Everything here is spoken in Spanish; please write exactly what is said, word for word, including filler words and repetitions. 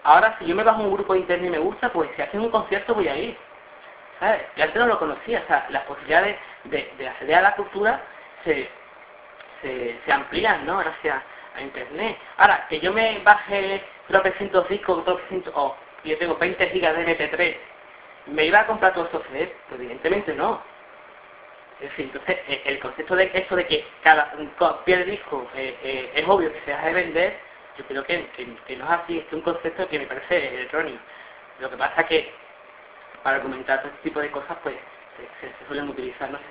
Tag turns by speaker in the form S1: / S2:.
S1: Ahora, si yo me bajo un grupo de internet y me gusta, pues si hacen un concierto voy a ir, ¿sabes? Yo antes no lo conocía, o sea, las posibilidades de, de acceder a la cultura se, se, se amplían, ¿no? Gracias a internet. Ahora, que yo me baje tropecientos discos, tropecientos, o yo tengo veinte gigas de eme pe tres, ¿me iba a comprar todos estos C Ds? Pues evidentemente no. Es decir, entonces, eh, el concepto de esto de que cada copia de disco eh, eh, es obvio que se deja de vender, yo creo que, que, que no es así, es un concepto que me parece erróneo. Lo que pasa es que para argumentar todo este tipo de cosas, pues se, se, se suelen utilizar, no sé.